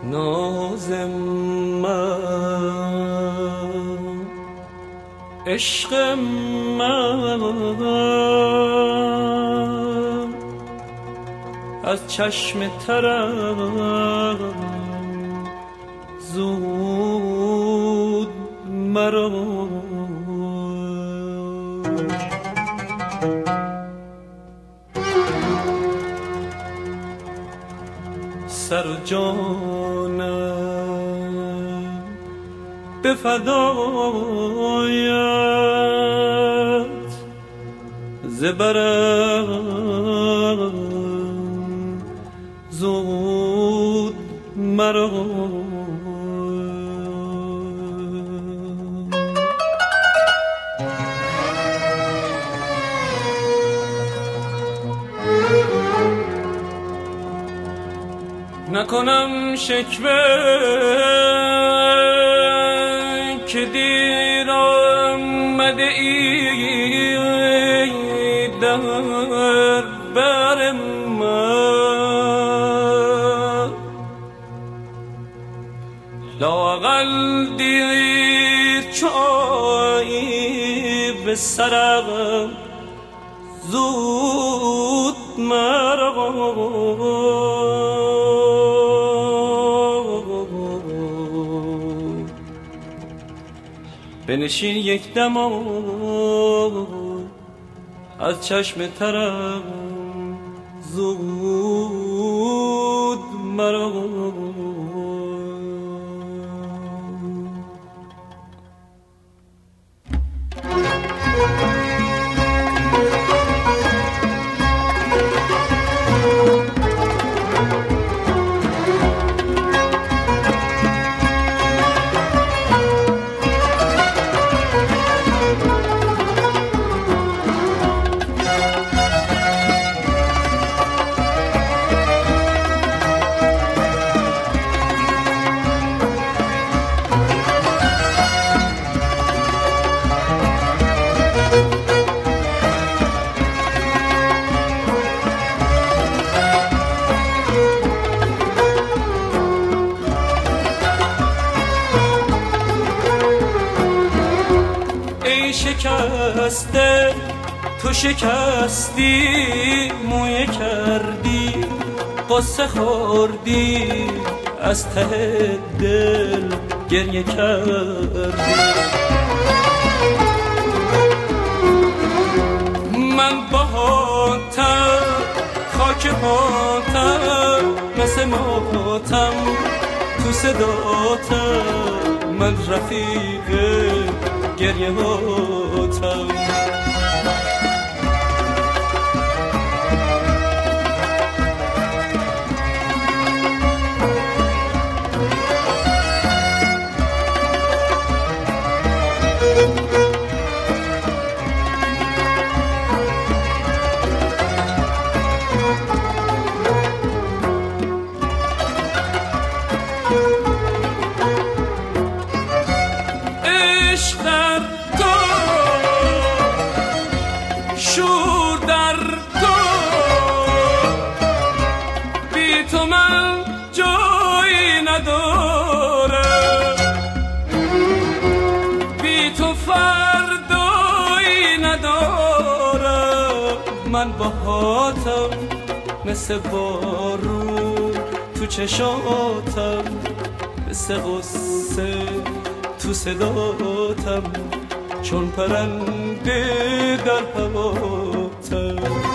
ناز من، عشق من از چشم ترم زود مرا. سر و جانم به فدایت، ز برم زود مرا. نکنم شکوه که دیر آمده ای در بر من، لااقل دیر چایی به سرم زود مرا. بنشین یک دم از چشم ترم زود مرا. شکسته تو شکستی، مویه کردی قصه خوردی، از ته دل گریه کردی. من باهاتم خاک پاتم، مثل ماتم تو صداتم، من رفیق گریه هاتم. من باهاتم مثل بارون تو چشاتم، مثل غصه تو صداتم، چون پرنده در هواتم.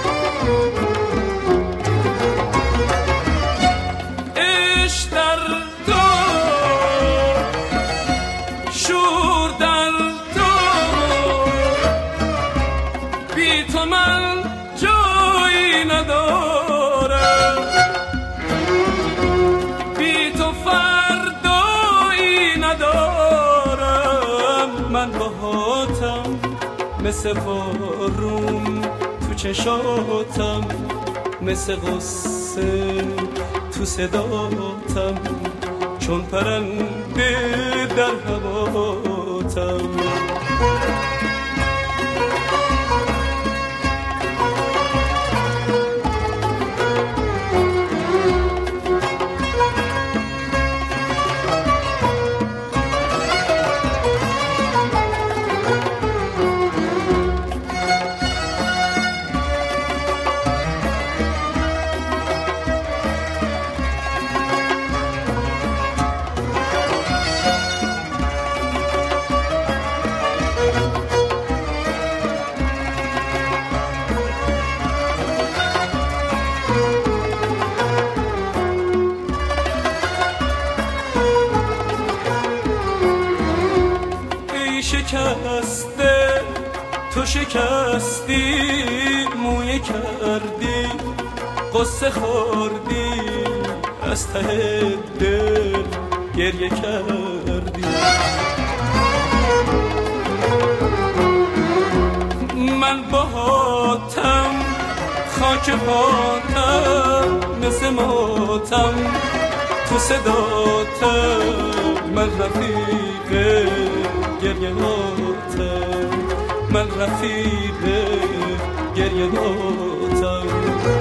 عشق در تو، شور در تو، بی تو من جایی ندارم، بی تو فردایی ندارم. من باهاتم مثل بارون تو چشاتم، مثل غصه تو صداتم، چون پرنده در هواتم. شکسته تو شکستی مویه کردی قصه خوردی از ته دل گریه کردی من باهاتم خاک پاتم مثل ماتم تو صداتم من رفیق گریهاتم من رفیق گریهاتم